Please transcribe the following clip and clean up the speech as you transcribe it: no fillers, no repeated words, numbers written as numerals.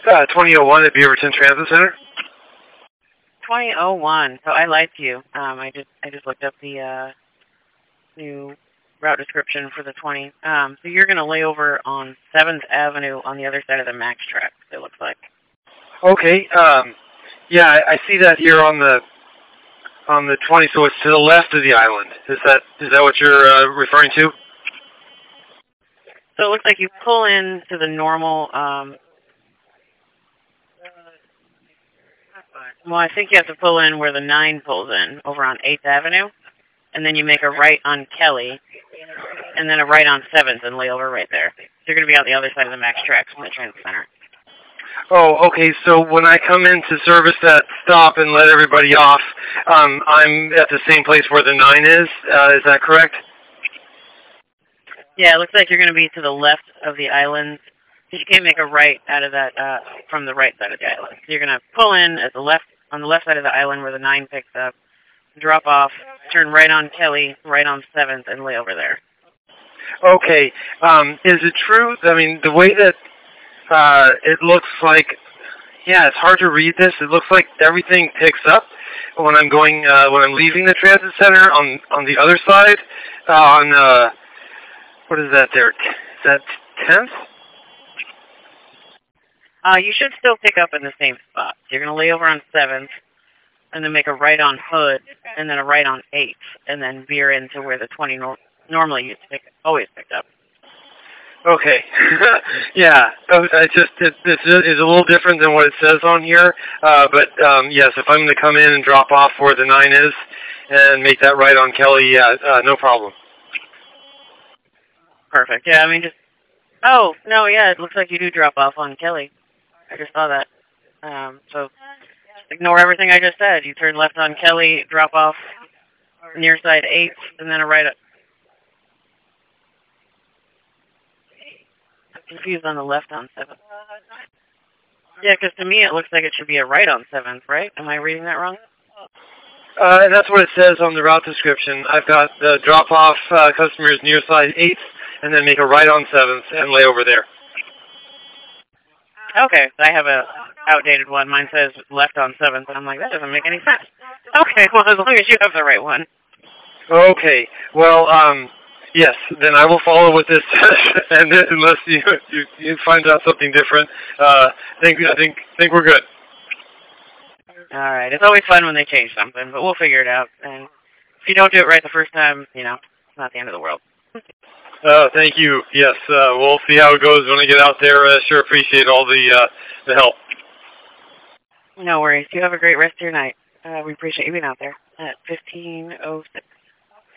2001 at Beaverton Transit Center. 2001. So I lied to you. I just looked up the new route description for the 20. So you're going to lay over on 7th Avenue on the other side of the Max track, it looks like. Okay. Yeah, I see that here on the 20. So it's to the left of the island. Is that what you're referring to? So it looks like you pull in to the normal. Well, I think you have to pull in where the 9 pulls in, over on 8th Avenue, and then you make a right on Kelly, and then a right on 7th and lay over right there. So you're going to be on the other side of the Max tracks from the transit center. Oh, okay. So when I come in to service that stop and let everybody off, I'm at the same place where the 9 is. Is that correct? Yeah, it looks like you're going to be to the left of the island. You can't make a right out of that from the right side of the island. So you're going to pull in at the left on the left side of the island where the 9 picks up, drop off, turn right on Kelly, right on 7th, and lay over there. Okay. Is it true? I mean, the way that it looks like, yeah, it's hard to read this. It looks like everything picks up when I'm going when I'm leaving the transit center on the other side on what is that there? Is that 10th? You should still pick up in the same spot. You're going to lay over on 7th, and then make a right on Hood, and then a right on 8th, and then veer into where the 20 normally used to always picked up. Okay. Yeah. It's a little different than what it says on here. But yes, if I'm going to come in and drop off where the 9 is and make that right on Kelly, yeah, no problem. Perfect. Yeah, I mean, just... Oh, no, yeah, it looks like you do drop off on Kelly. I just saw that. So, just ignore everything I just said. You turn left on Kelly, drop off near side 8th, and then a right up. I'm confused on the left on 7th. Yeah, because to me it looks like it should be a right on 7th, right? Am I reading that wrong? And that's what it says on the route description. I've got the drop-off customers near side 8th, and then make a right on 7th and lay over there. Okay, I have a outdated one. Mine says left on 7th, and I'm like, that doesn't make any sense. Okay, well, as long as you have the right one. Okay, well, yes, then I will follow with this, and unless you find out something different, I think we're good. All right, it's always fun when they change something, but we'll figure it out. And if you don't do it right the first time, you know, it's not the end of the world. Thank you. Yes, we'll see how it goes when I get out there. Sure appreciate all the help. No worries. You have a great rest of your night. We appreciate you being out there at 15:06.